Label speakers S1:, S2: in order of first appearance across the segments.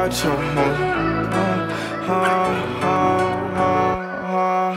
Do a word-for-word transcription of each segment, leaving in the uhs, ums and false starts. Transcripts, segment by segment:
S1: got your home. Uh, uh, uh, uh,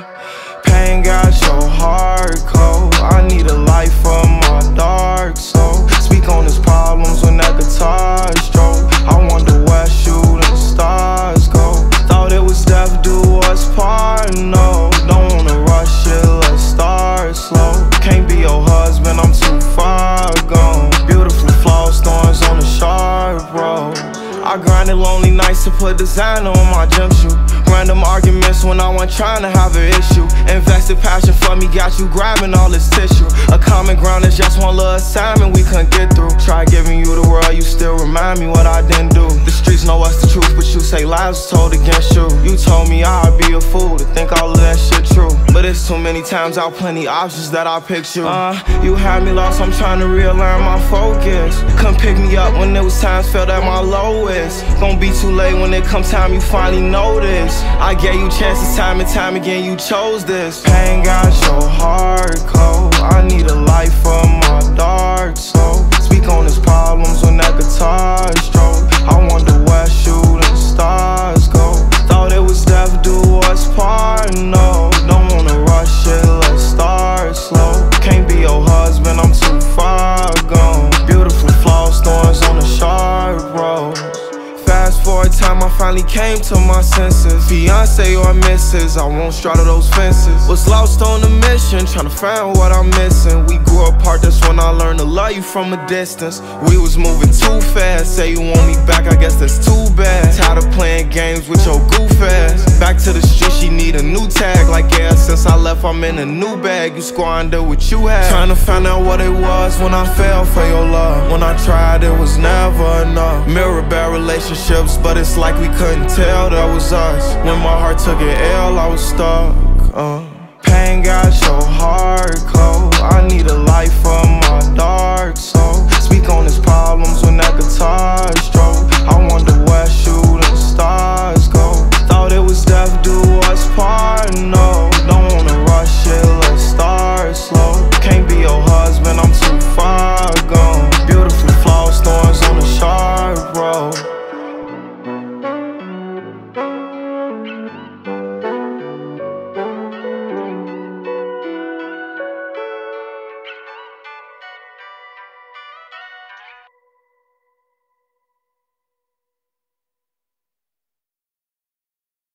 S1: uh. Pain got your heart cold. I need a light for my dark soul. Speak on his problems when that guitar stroke. I wonder where shooting stars go. Thought it was death do us part, no. Don't wanna rush it, let's start slow. Can't be your husband, I'm too far gone. Beautiful flaws, thorns on the sharp road. I grinded lonely nights to put designer on my gym shoe. Random arguments when I wasn't trying to have an issue. Invested passion for me, got you grabbing all this tissue. A common ground is just one little assignment we couldn't get through. Try giving you the world, you still remind me what I didn't do. The streets know what's the truth, but you say lies told against you. You told me I'd be a fool to think all of that shit true. But it's too many times out, plenty options that I picked you. Uh, you had me lost, I'm trying to realign my focus. Come pick me up when there was times felt at my lowest. Gonna be too late when it comes time you finally notice. I gave you chances time and time again, you chose this. Pain got your heart cold. I need a light for my dark soul. Speak on his problems when that guitar stroke. I wonder where shooting stars go. Thought it was death do us part, no. Don't wanna rush it, let's start slow. Can't be your husband, I'm too far gone. Beautiful flaws, thorns on the sharp road. Fast forward time, I finally came to my senses. Fiance or missus, I won't straddle those fences. Was lost on a mission, trying to find what I'm missing. We grew apart, that's when I learned to love you from a distance. We was moving too fast, say you want me back, I guess that's too bad. Tired of playing games with your goof ass. Back to the street, she need a new tag. Like yeah, since I left, I'm in a new bag. You squander what you had. Trying to find out what it was when I fell for your love. When I tried, it was never enough. Mirror bad relationships, but it's like we couldn't tell that was us. When my heart took an L, I was stuck. uh. Pain got your heart cold. I need a light for my dark soul.